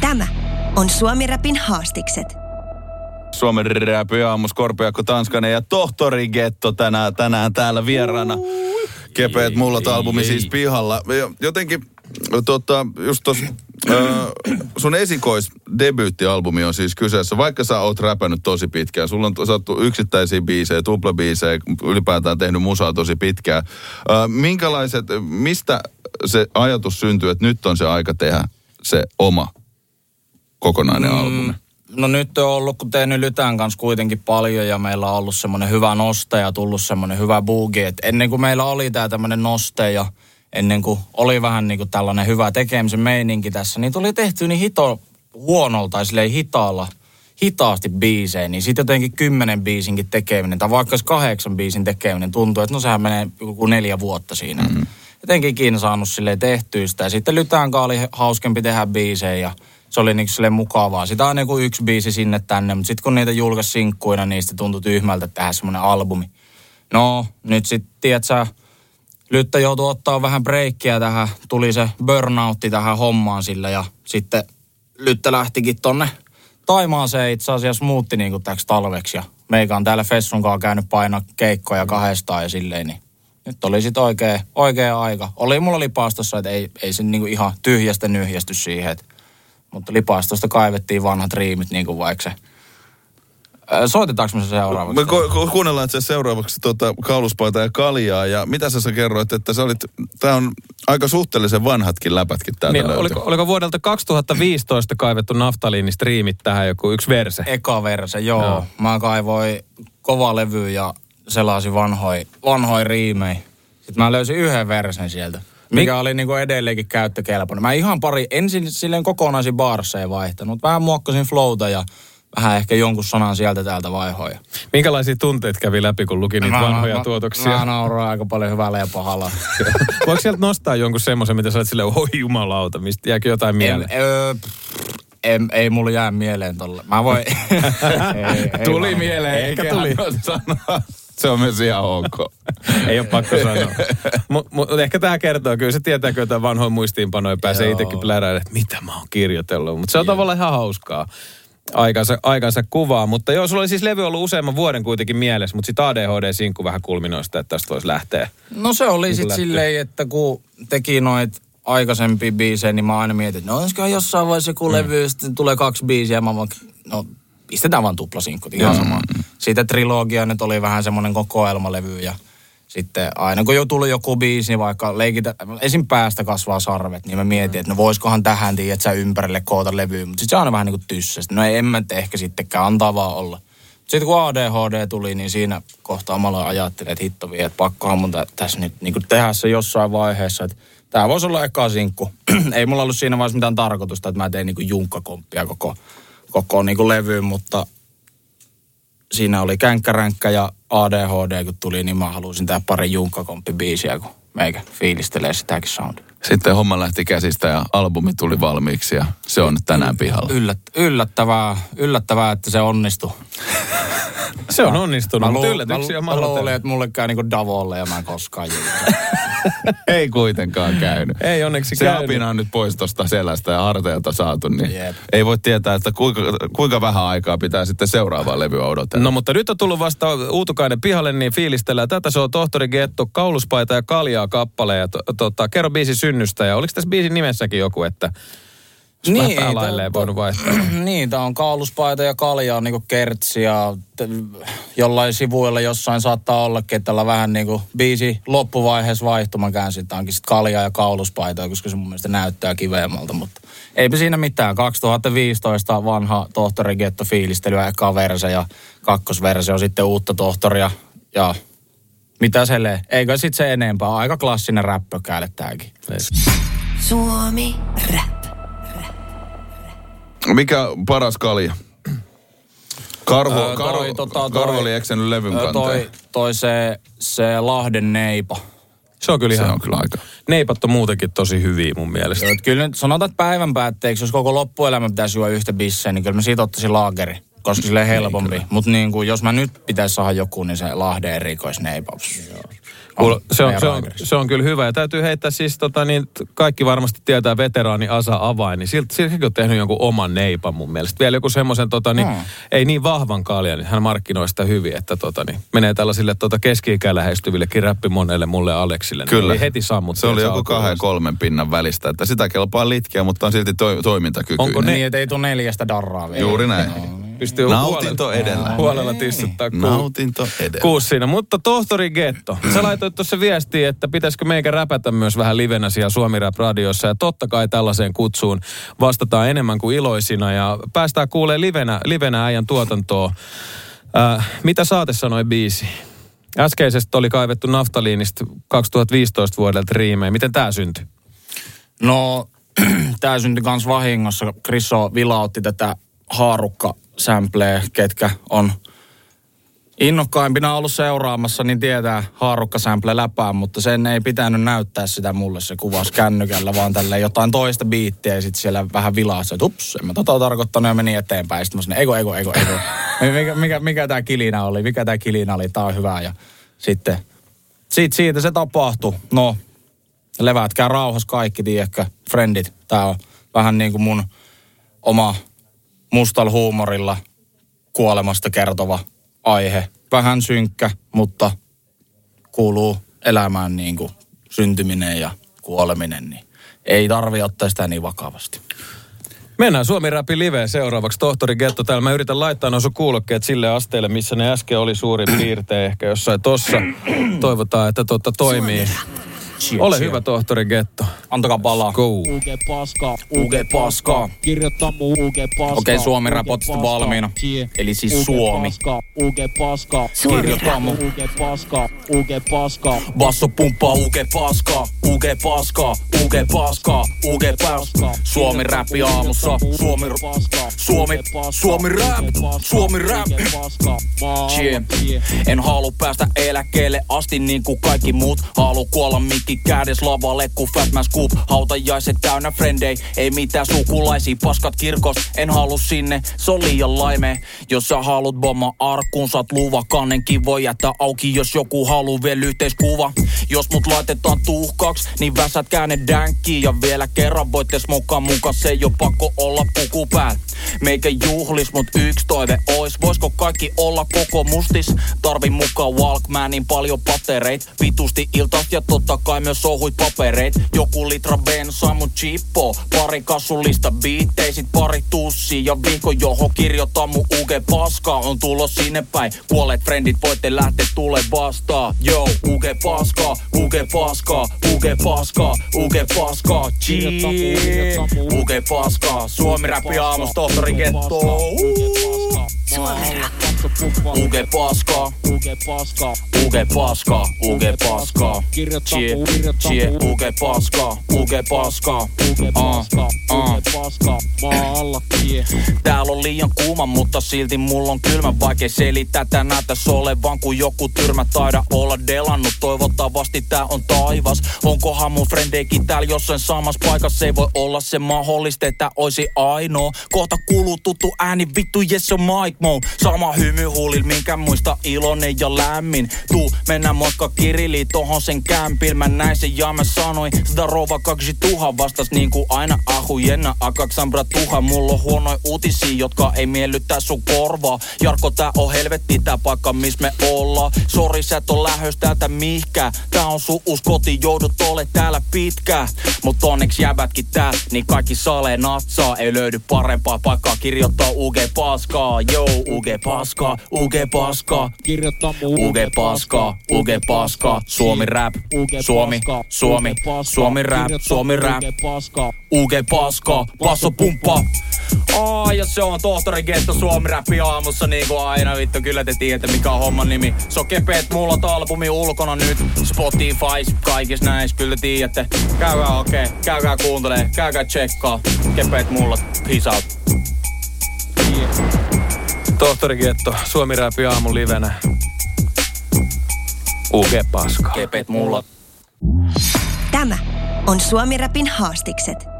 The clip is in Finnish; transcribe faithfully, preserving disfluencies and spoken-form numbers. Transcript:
Tämä on Suomi Rapin haastikset. Suomen Räpy aamu, Skorpiakko Tanskanen ja Tohtori Getto tänään, tänään täällä vieraana. Kepeät mullot albumi siis pihalla. Jotenkin, tota, just tos, äh, sun esikoisdebyyttialbumi on siis kyseessä. Vaikka sä oot räpännyt tosi pitkään, sulla on sattu yksittäisiä biisejä, tuplabiisejä, ylipäätään tehnyt musaa tosi pitkään. Äh, minkälaiset, mistä se ajatus syntyy, että nyt on se aika tehdä se oma kokonainen mm. albumi? No nyt on ollut, kun tehnyt Lytän kanssa kuitenkin paljon ja meillä on ollut semmoinen hyvä noste ja tullut semmoinen hyvä boogie. Et ennen kuin meillä oli tää tämmöinen noste ja ennen kuin oli vähän niin kuin tällainen hyvä tekemisen meininki tässä, niin tuli tehty niin hito huonolta tai silleen hitaalla, hitaasti biisejä. Niin sitten jotenkin kymmenen biisinkin tekeminen tai vaikka kahdeksan biisin tekeminen tuntuu, että no sehän menee joku neljä vuotta siinä. Mm-hmm. Jotenkin ikinä saanut silleen tehtyä sitä. Ja sitten Lytän kanssa oli hauskempi tehdä biisejä ja se oli niinku silleen mukavaa. Sitä on niinku yksi biisi sinne tänne, mutta sitten kun niitä julkaisi sinkkuina, niin sitten tuntui tyhmältä tehdä semmoinen albumi. No, nyt sitten, tiedätkö, Lyttä joutui ottaa vähän breikkiä tähän. Tuli se burnoutti tähän hommaan sillä ja sitten Lyttä lähtikin tonne Taimaaseen itse asiassa muutti niinku täksi talveksi. Ja meikä on täällä Fessun kanssa käynyt painaa keikkoja kahdestaan ja silleen, niin nyt oli sitten oikea, oikea aika. Oli, mulla oli paastossa, että ei, ei se niinku ihan tyhjästä nyhjästy siihen, että mutta lipastosta kaivettiin vanhat riimit, niin kuin vaikka se. Soitetaanko me se seuraavaksi? Me ku- kuunnellaan se seuraavaksi tuota, Kauluspaita ja kaljaa. Ja mitä sä, sä kerroit, että sä olit, tää on aika suhteellisen vanhatkin läpätkin täältä niin, löytyy. Oliko, oliko vuodelta kaksituhattaviisitoista kaivettu naftaliinista riimit tähän joku yksi verse? Eka verse, joo. joo. Mä kaivoin kova levy ja selasin vanhoi, vanhoi riimei. Sitten mä löysin yhden versen sieltä. Mikä Mik? oli niinku edelleenkin käyttökelpoinen. Mä ihan pari, ensin silleen kokonaisia barsseja vaihtanut. Vähän muokkasin flowta ja vähän ehkä jonkun sanan sieltä täältä vaihoja. Minkälaisia tunteet kävi läpi, kun luki niitä mä, vanhoja mä, tuotoksia? Mä nauroin aika paljon hyvällä ja pahalla. Voiko sieltä nostaa jonkun semmoisen, mitä sä olet silleen, oi jumalauta, mistä jääkö jotain mieleen? En, öö, en, ei mulla jää mieleen tolle. Mä voin... ei, tuli ei mieleen, eikä tuli sanoa. Se on myös ihan ok. Ei ole pakko sanoa. Mutta mut ehkä tämä kertoo, kyllä se tietää, kun jotain vanhoja muistiinpanoja pääsee itsekin pläräille, että mitä mä oon kirjoitellut. Mutta se on joo. tavallaan ihan hauskaa. Aikansa, aikansa kuvaa. Mutta joo, sulla oli siis levy ollut useamman vuoden kuitenkin mielessä, mutta sitten A D H D-sinkku vähän kulminoista, että tästä voisi lähteä. No se oli niin sitten silleen, että kun teki noit aikaisempia biisejä, niin mä aina mietin, että no olisikohan jossain vaiheessa joku mm. levy, sitten tulee kaksi biisiä ja mä vaan, no pistetään vaan tuplasinkku, ihan sama. Siitä trilogia nyt oli vähän semmoinen kokoelmalevy ja sitten aina kun jo tuli joku biisi, niin vaikka leikitä, esim. Päästä kasvaa sarvet, niin mä mietin, että no voisikohan tähän tiedä, että sä ympärille koota levyä, mutta sitten se aina vähän niin kuin tyssästi. No ei, en mä ehkä sittenkään, antaa vaan olla. Sitten kun A D H D tuli, niin siinä kohtaa mä ajattelin, että hitto vie, että pakkohan mun tässä nyt niin kuin tehdä se jossain vaiheessa, että tää voisi olla eka sinkku. Ei mulla ollut siinä vaiheessa mitään tarkoitusta, että mä tein niin kuin junkkakomppia koko koko niin kuin levyyn, mutta siinä oli känkkäränkkä ja A D H D kun tuli, niin mä halusin tehdä pari junkkakomppibiisiä, kun meikä fiilistelee sitäkin soundia. Sitten homma lähti käsistä ja albumi tuli valmiiksi ja se on nyt tänään pihalla. Yllät, yllättävää, yllättävää, että se onnistui. Se on onnistunut, mutta yllätyksiä mä luulin, että mulle käy niin kuin Davolle ja mä en koskaan julkaise. Ei kuitenkaan käynyt. Ei onneksi se käynyt. Se apina on nyt pois tuosta selästä ja harteilta saatu, niin Jep. ei voi tietää, että kuinka, kuinka vähän aikaa pitää sitten seuraavaa levyä odotella. No mutta nyt on tullut vasta Uutukainen pihalle, niin fiilistellään. Tätä se on Tohtori Getto, Kauluspaita ja kaljaa kappale. Ja to, tota, kerro biisin synnystä ja oliko tässä biisin nimessäkin joku, että niin, päälailleen voinut vaihtaa? Niin, tää on Kauluspaita ja kaljaa niinku kertsi ja te, jollain sivuilla jossain saattaa ollakin, että tällä vähän niinku biisi loppuvaiheessa vaihtui. Mä käänsin, että onkin sit kaljaa ja kauluspaita, koska se mun mielestä näyttää kiveämältä, mutta eipä siinä mitään. kaksituhattaviisitoista vanha Tohtori Getto fiilistelyä eka verse ja kakkosversio on sitten uutta tohtoria ja mitä se lee? Eikö sit se enempää? Aika klassinen räppökäälle tääkin. Suomi Rap. Mikä paras kalja? Karhu, öö, karhu, toi, tota, toi, karhu oli eksynyt levyn kanteen. Toi, toi se, se Lahden neipa. Se on kyllä ihan, se on kyllä aika. Neipat on muutenkin tosi hyviä mun mielestä. Joo, kyllä nyt sanotaan, että päivän päätteeksi, jos koko loppuelämä pitäisi juoda yhtä bisseä, niin kyllä mä siitä ottaisin laageri. koska sille helpompi. Mutta niin kuin, jos mä nyt pitäisi saada joku, niin se Lahden erikoisneipä. Kuule, se, on, se, on, se on kyllä hyvä. Ja täytyy heittää siis, tota, niin kaikki varmasti tietää veteraani Asa Avain, niin siltä silti on tehnyt jonkun oman neipan mun mielestä. Vielä joku semmoisen, tota, niin, hmm. ei niin vahvan kaljan, niin hän markkinoi sitä hyvin, että tota, niin, menee tällaisille tota, keski-ikään lähestyvillekin räppimoneille, mulle ja Aleksille. Kyllä. Niin heti sammut. Se oli joku kahden kolmen pinnan välistä, että sitä kelpaa litkiä, mutta on silti to- toimintakykyinen. Onko ne... niin, että ei tule neljästä darraa vielä? Juuri näin. No. Pystyy Nautinto huolella, edellä. Huolella tissuttaa ku, Nautinto edellä. Kuusi siinä. Mutta tohtori Getto, sä laitoit tuossa viestiä, että pitäisikö meikä räpätä myös vähän livenä siellä Suomi Rap Radiossa. Ja totta kai tällaiseen kutsuun vastataan enemmän kuin iloisina. Ja päästään kuulemaan livenä, livenä äijän tuotantoa. Äh, mitä saate sanoi biisi? Äskeisestä oli kaivettu naftaliinista kaksituhattaviisitoista vuodelta riimeen. Miten tää syntyi? No, tää syntyi kans vahingossa. Kriso vilautti tätä haarukka-sampleja, ketkä on innokkaimpina ollut seuraamassa, niin tietää haarukka-sample läpää, mutta sen ei pitänyt näyttää sitä mulle. Se kuvasi kännykällä, vaan tälleen jotain toista biittiä ja sitten siellä vähän vilasi, että ups, en mä tota tarkoittanut ja meni eteenpäin. Sitten mä sanoin, eiku, eiku, eiku, eiku. Mikä, mikä, mikä tää kilinä oli, mikä tää kilinä oli, tää on hyvä. Ja sitten sit siitä se tapahtui. No, levätkää rauhassa kaikki, tiedätkö, friendit. Tää on vähän niin kuin mun oma mustalla huumorilla kuolemasta kertova aihe. Vähän synkkä, mutta kuuluu elämään niin kuin syntyminen ja kuoleminen, niin ei tarvi ottaa sitä niin vakavasti. Mennään Suomi Rapin liveen seuraavaksi. Tohtori Getto täällä. Mä yritän laittaa noin sun kuulokkeet sille asteelle, missä ne äsken oli suurin piirtein. Ehkä jossain tossa. Toivotaan, että totta toimii. Cheer, Ole cheer. Hyvä, tohtori Getto. Antakaa palaa. Go. U G paskaa. U G paskaa. Kirjoittaa mun U G paskaa. Okei, okay, Suomi Rap oot valmiina. Eli siis Suomi. U G paskaa. Kirjoittaa mun U G paskaa. U G paskaa. Basso pumppaa U G paskaa. U G paskaa. U G paskaa. U G paskaa. Suomi Rappi aamussa. Suomi Suomi Suomi Rap. Suomi Rap. Cheer. En halu päästä eläkkeelle asti niin kuin kaikki muut. Halu kuolla mikki kädes lavalle ku Fatman Scoop. Hautajaiset täynnä frendei, ei mitään sukulaisia. Paskat kirkos, en halu sinne, se on liian laime. Jos sä haluut bomma arkkuun, saat luva. Kannenkin voi jättää auki, jos joku haluu vielä yhteiskuva. Jos mut laitetaan tuhkaks, niin väsätkää ne dänkkiin. Ja vielä kerran voitte smokaa mukaan, se ei oo pakko olla puku päällä. Meikä juhlis, mut yks toive ois. Voisko kaikki olla koko mustis? Tarvin mukaan Walkmanin paljon patereit. Vitusti iltas ja totta kai myös sohuit papereit. Joku litra bensaa mut chippo. Pari kassullista biittei, sit pari tussia. Ja vihko johon kirjoittaa mun U G paskaa. On tulos sinne päin. Kuolleet frendit voitte lähteä tule vastaan. Yo, U G paskaa, U G paskaa, U G paskaa, U G paskaa. Cheer. U G paskaa, Suomi Rappi aamus, tohtori Getto. Suomi Rap. U G paskaa, U G paskaa, U G paskaa, U G paskaa. Cheer, cheer, U G paskaa, U G paskaa, U G paskaa, U G paskaa. Täällä on liian kuuma, mutta silti mulla on kylmä. Vaikea selittää tää näyttäis olevan, kun joku tyrmä taida olla delannut. Toivottavasti tää on taivas. Onkohan mun frendeikin täällä jossain samassa paikassa? Ei voi olla se mahdollista, että oisi ainoa. Kohta kuuluu tuttu ääni, vittu jes se on Mike Mo. Sama hymy huulil, minkä muista iloinen ja lämmin. Tuu, mennään moikka Kirili tohon sen kämpil. Mä näin sen ja mä sanoin, sitä rova kaksi tuha. Vastas niinku aina ahujenna, akaksambra tuha. Mulla on huonoja uutisia, jotka ei miellyttää sun korvaa. Jarkko, tää on helvetti tää paikka, miss me ollaan. Sori, sä et on lähös täältä mihkään. Tää on sun uus koti, joudut ole täällä pitkään. Mut onneksi jäbätkin tää, niin kaikki salee natsaa. Ei löydy parempaa paikkaa kirjoittaa U G paskaa. Yo, U G paskaa, U G paskaa. Kirjoittaa U G paskaa, U G paskaa. Suomi Rap, Suomi, Suomi, Suomi Rap, Suomi Rap. U G paskaa, basso pumppaa. Aa, ja se on tohtori Getto Suomi Rappi aamussa niinku aina, vittu, kyllä te tiedätte mikä on homman nimi. Se on Kepeet mullat albumi ulkona nyt, Spotify, kaikis näis, kyllä te tiedätte. Käykää okei, okay, käykää kuuntelee, käykää tsekkaa. Kepeet mullat, peace out. Yeah. Tohtori Getto, Suomi Rappi aamun livenä. U G paskaa. Kepeet mullat. Tämä on Suomi Rapin haastikset.